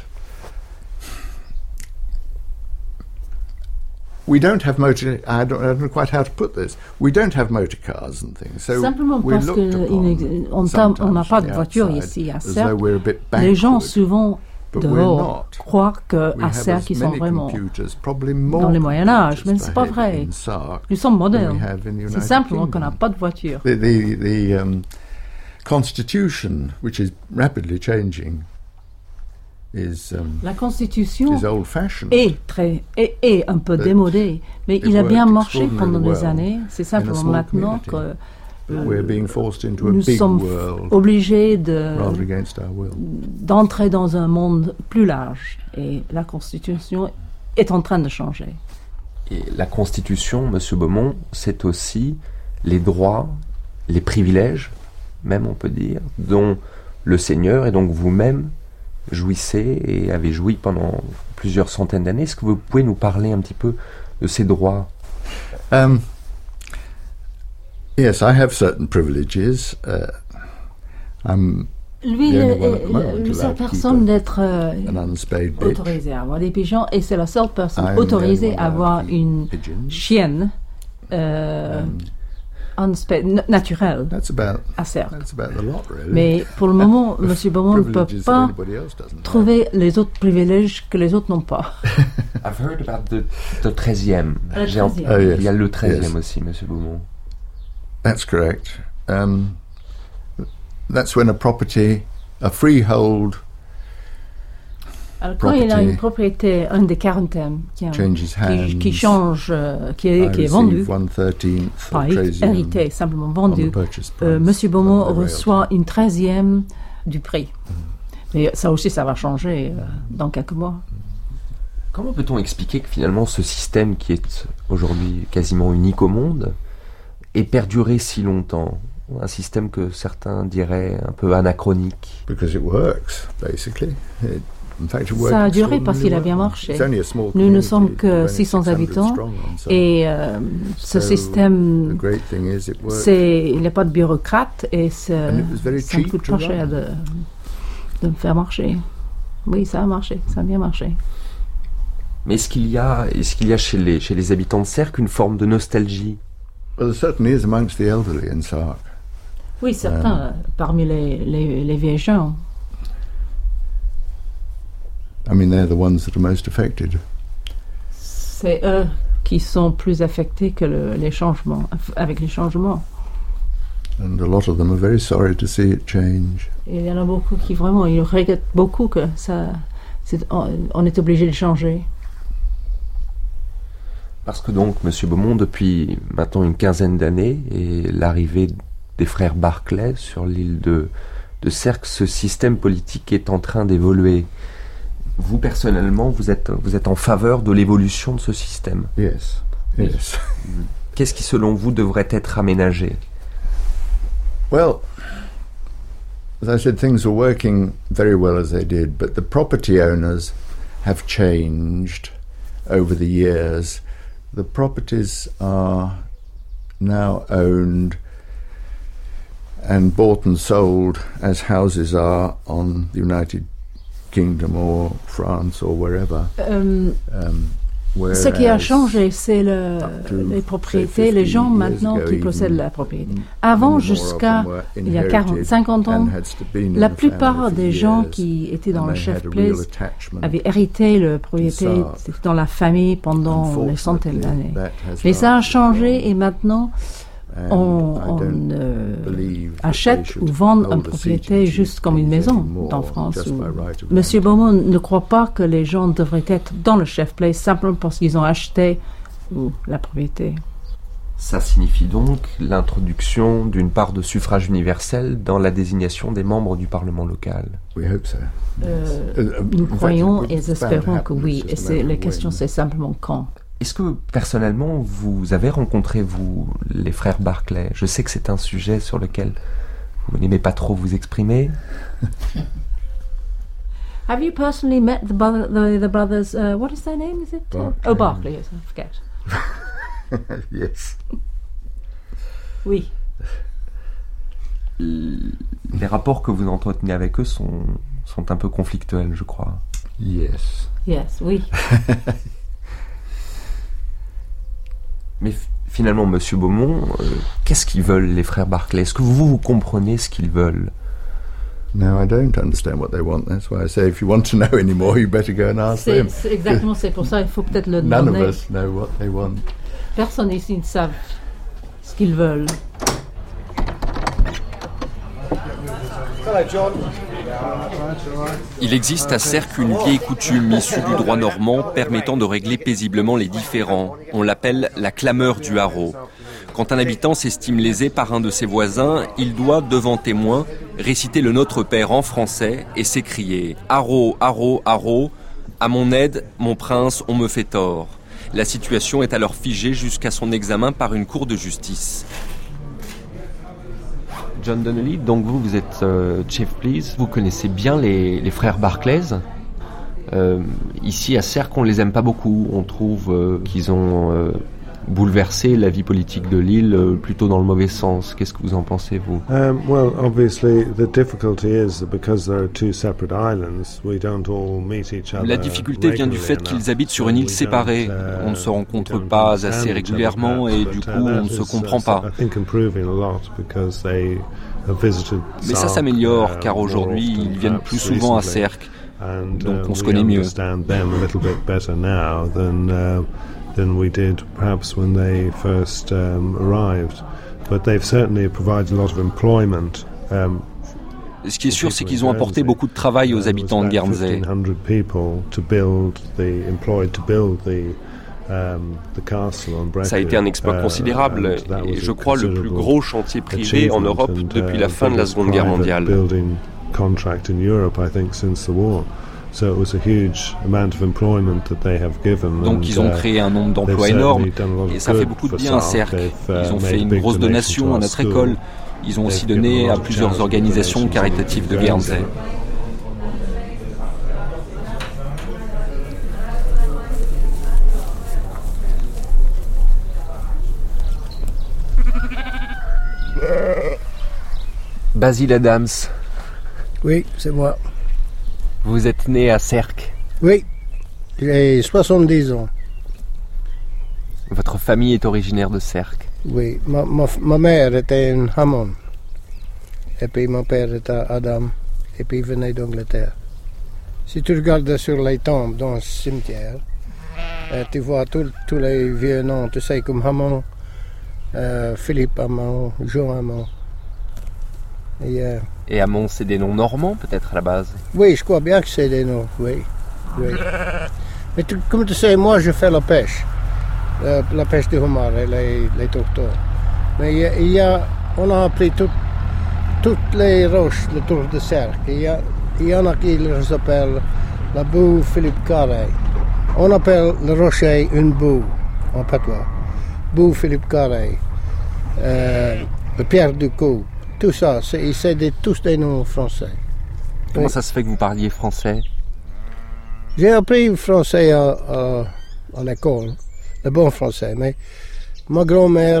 We don't have I don't know quite how to put this. We don't have motor cars and things. So simplement parce qu'on n'a pas de voiture ici à Sercq. Les gens souvent dehors croient qu'à Sercq, ils sont vraiment dans le Moyen-Âge, mais ce n'est pas vrai. Nous sommes modernes. C'est simplement qu'on n'a pas de voiture. The Constitution, which is rapidly changing, la Constitution est un peu démodée, mais il a bien marché pendant des années. C'est simplement maintenant que nous sommes obligés d'entrer dans un monde plus large, et la Constitution est en train de changer. Et la Constitution, Monsieur Beaumont, c'est aussi les droits, les privilèges, même on peut dire, dont le Seigneur et donc vous-même jouissez et avez joui pendant plusieurs centaines d'années. Est-ce que vous pouvez nous parler un petit peu de ces droits? Yes, I have certain privileges. Lui, sa personne d'être autorisé à avoir des pigeons, et c'est la seule personne autorisée à avoir une chienne naturelle à Sercq. Mais pour le moment, M. Beaumont ne peut pas trouver les autres privilèges que les autres n'ont pas. I've heard about the 13e. Il y a le 13e aussi, M. Beaumont. That's correct. That's when a freehold. Alors, quand il a une propriété, un des 40 qui change, qui est vendu, pas hérité, simplement vendu, M. Beaumont reçoit une 13e du prix. Mais ça aussi, ça va changer dans quelques mois. Comment peut-on expliquer que finalement ce système qui est aujourd'hui quasiment unique au monde ait perduré si longtemps? Un système que certains diraient un peu anachronique. Because it works, basically. Ça a duré parce qu'il a bien marché. Nous ne sommes que 600 habitants et ce système, il n'y a pas de bureaucrate et ça ne coûte pas cher de faire marcher. Oui, ça a marché, ça a bien marché. Mais est-ce qu'il y a chez les habitants de Sercq une forme de nostalgie? Well, there certainly is amongst the elderly in Sark. Oui, certains parmi les vieux gens. I mean, they're the ones that are most affected. C'est eux qui sont plus affectés que les changements, avec les changements. And a lot of them are very sorry to see it change. Et il y en a beaucoup qui vraiment, ils regrettent beaucoup que on est obligé de changer. Parce que donc, M. Beaumont, depuis maintenant une quinzaine d'années, et l'arrivée des frères Barclay sur l'île de Sercq, ce système politique est en train d'évoluer. Vous, personnellement, vous êtes en faveur de l'évolution de ce système? Yes. Qu'est-ce qui, selon vous, devrait être aménagé? Well, as I said, things were working very well as they did, but the property owners have changed over the years. The properties are now owned and bought and sold as houses are on the United Kingdom or France or wherever. Ce qui a changé, c'est les propriétés, les gens maintenant qui possèdent la propriété. Avant, jusqu'à il y a 50 ans, la plupart des gens qui étaient dans le chef place avaient hérité la propriété, c'était dans la famille pendant des centaines d'années. Mais ça a changé et maintenant, on achète ou vend une propriété juste comme une maison en France. Monsieur Beaumont ne croit pas que les gens devraient être dans le chef place simplement parce qu'ils ont acheté la propriété. Ça signifie donc l'introduction d'une part de suffrage universel dans la désignation des membres du Parlement local. Nous croyons et espérons que oui. Et la question, c'est simplement quand. Est-ce que, personnellement, vous avez rencontré, vous, les frères Barclay? Je sais que c'est un sujet sur lequel vous n'aimez pas trop vous exprimer. Have you personally met the brothers, what is their name, is it? Barclay. Oh, Barclay, yes, I forget. Yes. Oui. Les rapports que vous entretenez avec eux sont un peu conflictuels, je crois. Yes. Yes, oui. Mais finalement, Monsieur Beaumont, qu'est-ce qu'ils veulent, les frères Barclay? Est-ce que vous comprenez ce qu'ils veulent? No, I don't understand what they want. That's why I say, if you want to know any more, you better go and ask them. Exactement, c'est pour ça, il faut peut-être le demander. None of us know what they want. Personne ici ne sait ce qu'ils veulent. Hello, John. Il existe à Sercq une vieille coutume issue du droit normand permettant de régler paisiblement les différends. On l'appelle la clameur du haro. Quand un habitant s'estime lésé par un de ses voisins, il doit, devant témoins, réciter le Notre Père en français et s'écrier « Haro, haro, haro, à mon aide, mon prince, on me fait tort ». La situation est alors figée jusqu'à son examen par une cour de justice. John Donnelly, donc vous êtes Chief Please, vous connaissez bien les frères Barclays. Ici à Sercq, on les aime pas beaucoup. On trouve qu'ils ont bouleversé la vie politique de l'île plutôt dans le mauvais sens. Qu'est-ce que vous en pensez, vous? Well, obviously, the difficulty is that because there are two separate islands, we don't all meet each other. La difficulté vient du fait qu'ils habitent sur une île séparée. On ne se rencontre pas assez régulièrement et du coup, on ne se comprend pas. Mais ça s'améliore car aujourd'hui, ils viennent plus souvent à Sercq. Donc on se connaît mieux. Than we did perhaps when they first arrived, but they've certainly provided a lot of employment. Ce qui est sûr, c'est qu'ils ont apporté beaucoup de travail aux habitants de Guernsey. Ça a été un exploit considérable et je crois le plus gros chantier privé en Europe depuis la fin de la Seconde Guerre mondiale. Donc ils ont créé un nombre d'emplois énorme et ça fait beaucoup de bien à Sercq. Ils ont fait une grosse donation à notre école. Ils ont aussi donné à plusieurs organisations caritatives de Guernsey. Basil Adams. Oui, c'est moi. Vous êtes né à Sercq? Oui, j'ai 70 ans. Votre famille est originaire de Sercq? Oui, ma mère était une Hammond. Et puis mon père était Adam. Et puis il venait d'Angleterre. Si tu regardes sur les tombes dans le cimetière, tu vois tous les vieux noms, tu sais, comme Hammond, Philippe Hammond, Jean Hammond. Et Hammond, c'est des noms normands, peut-être, à la base? Oui, je crois bien que c'est des noms, oui. Mais comme tu sais, moi, je fais la pêche du homard et les tourteaux. Mais on a appris toutes les roches autour de Sercq. Il y en a qui les appellent la boue Philippe Carré. On appelle le rocher une boue, en patois. Boue Philippe Carré. Le Pierre du Cou. Tout ça, c'est tous des noms français. Comment ça se fait que vous parliez français? J'ai appris le français à l'école, le bon français, mais ma grand-mère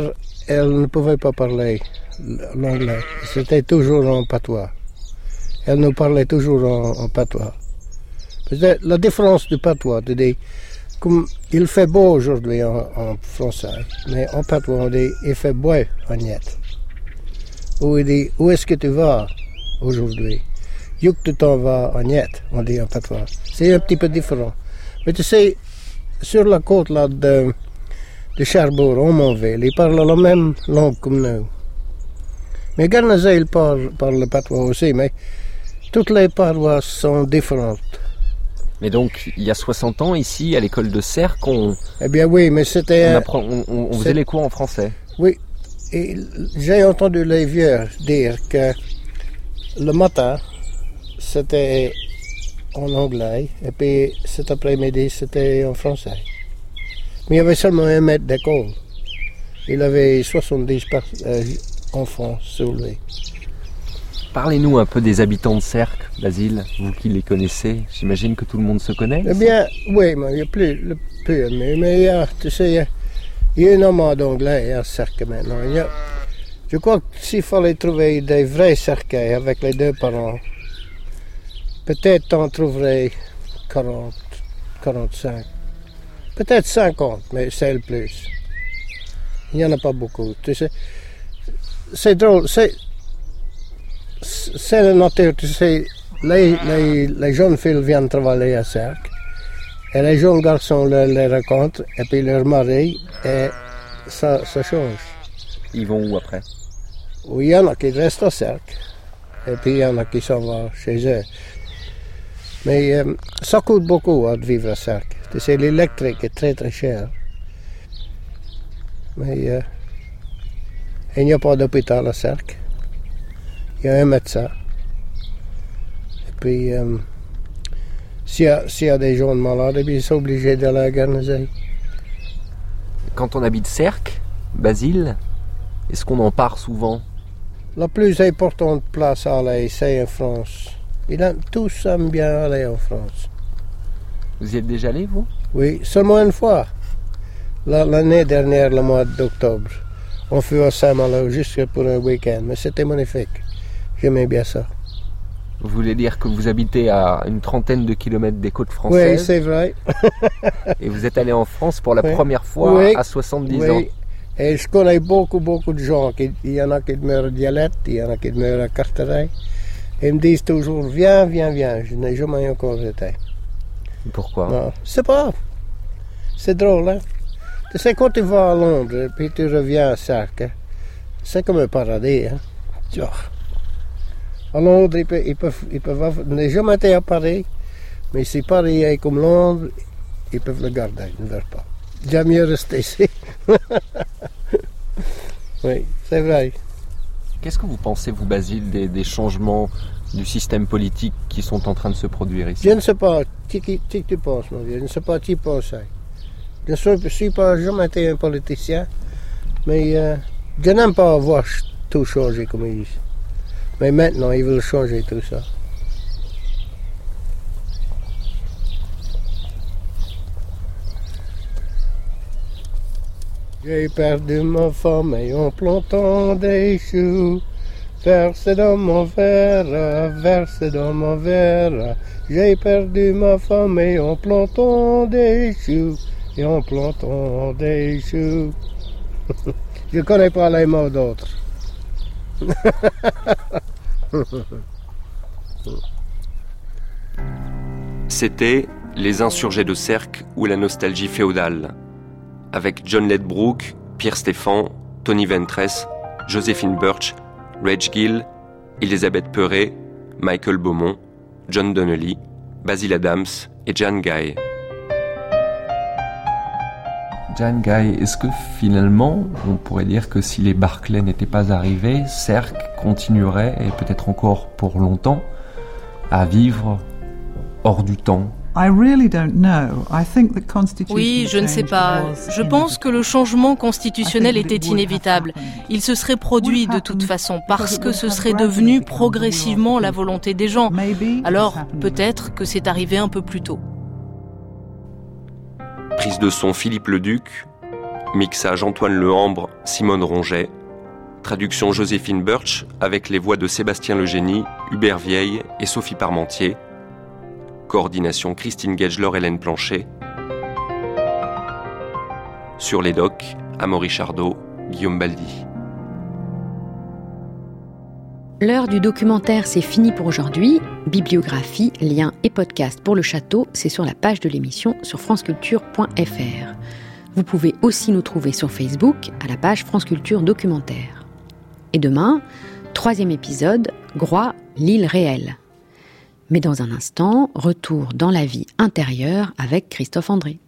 elle ne pouvait pas parler l'anglais. C'était toujours en patois. Elle nous parlait toujours en patois. La différence du patois, comme il fait beau aujourd'hui en français, mais en patois on dit il fait beau en niet. Ou il dit où est-ce que tu vas aujourd'hui? Juk tu t'en vas en niet, on dit en patois. C'est un petit peu différent. Mais tu sais, sur la côte là de Cherbourg, en Montville, ils parlent la même langue comme nous. Mais Guernesey, ils parlent le patois aussi, mais toutes les paroisses sont différentes. Mais donc, il y a 60 ans, ici, à l'école de Sercq, Eh bien oui, mais c'était... On faisait les cours en français. Oui, et j'ai entendu les vieux dire que le matin, c'était en anglais, et puis cet après-midi, c'était en français. Mais il y avait seulement 1 mètre d'école. Il avait 70 enfants sur lui. Parlez-nous un peu des habitants de Sercq, Basile, vous qui les connaissez. J'imagine que tout le monde se connaît. Eh bien, oui, mais il n'y a plus, mais il y a, tu sais, il y a énormément d'anglais à Sercq maintenant. Je crois que s'il fallait trouver des vrais Sercquais avec les 2 parents, peut-être on trouverait 40, 45, peut-être 50, mais c'est le plus. Il n'y en a pas beaucoup. Tu sais, c'est drôle, c'est la nature, tu sais, les jeunes filles viennent travailler à Sercq, et les jeunes garçons les rencontrent, et puis leur mari, et ça change. Ils vont où après? Oui, il y en a qui restent à Sercq, et puis il y en a qui s'en vont chez eux. Mais ça coûte beaucoup de vivre à Sercq. Tu sais, l'électrique est très très cher. Mais il n'y a pas d'hôpital à Sercq. Il y a un médecin. Et puis, s'il y a des gens malades, ils sont obligés d'aller à Guernesey. Quand on habite Sercq, Basile, est-ce qu'on en part souvent? La plus importante place à aller, c'est en France. Tous aiment bien aller en France. Vous y êtes déjà allé, vous? Oui, seulement une fois. L'année dernière, le mois d'octobre. On fut à Saint-Malo juste pour un week-end, mais c'était magnifique. J'aimais bien ça. Vous voulez dire que vous habitez à une 30aine de kilomètres des côtes françaises? Oui, c'est vrai. Et vous êtes allé en France pour la première fois à 70 ans? Oui, et je connais beaucoup de gens. Il y en a qui demeurent à Dialette, il y en a qui demeurent à Carteret. Ils me disent toujours, viens. Je n'ai jamais encore été. Pourquoi? Non, c'est pas. C'est drôle, hein? Tu sais, quand tu vas à Londres, puis tu reviens à Sercq, c'est comme un paradis, hein? À Londres, ils peuvent n'ai jamais été à Paris, mais si Paris est comme Londres, ils peuvent le garder, ils ne veulent pas. J'aime mieux rester ici. Oui, c'est vrai. Qu'est-ce que vous pensez, vous, Basile, des changements du système politique qui sont en train de se produire ici? Je ne sais pas qui tu penses, mon vieux. Je ne sais pas qui pense. Je ne suis pas jamais été un politicien, mais je n'aime pas voir tout changer comme ils disent. Mais maintenant, ils veulent changer tout ça. J'ai perdu ma femme et en plantant des choux, versé dans mon verre, J'ai perdu ma femme et en plantant des choux, Je connais pas les mots d'autres. C'était Les Insurgés de Sercq ou la nostalgie féodale, avec John Ledbrook, Pierre Stéphan, Tony Ventress, Joséphine Birch, Reg Gill, Elisabeth Perret, Michael Beaumont, John Donnelly, Basil Adams et Jan Guy. Jan Guy, est-ce que finalement, on pourrait dire que si les Barclay n'étaient pas arrivés, Sercq continuerait, et peut-être encore pour longtemps, à vivre hors du temps? Oui, je ne sais pas. Je pense que le changement constitutionnel était inévitable. Il se serait produit de toute façon, parce que ce serait devenu progressivement la volonté des gens. Alors, peut-être que c'est arrivé un peu plus tôt. Prise de son Philippe Leduc, Mixage Antoine Lehambre, Simone Ronget. Traduction Joséphine Birch avec les voix de Sébastien Legénie, Hubert Vieille et Sophie Parmentier. Coordination Christine Gage, Laure-Hélène Planchet. Sur les docs, Amaury Chardot, Guillaume Baldi. L'heure du documentaire, c'est fini pour aujourd'hui. Bibliographie, liens et podcasts pour le château, c'est sur la page de l'émission sur franceculture.fr. Vous pouvez aussi nous trouver sur Facebook à la page France Culture Documentaire. Et demain, 3e épisode, Groix, l'île réelle. Mais dans un instant, retour dans la vie intérieure avec Christophe André.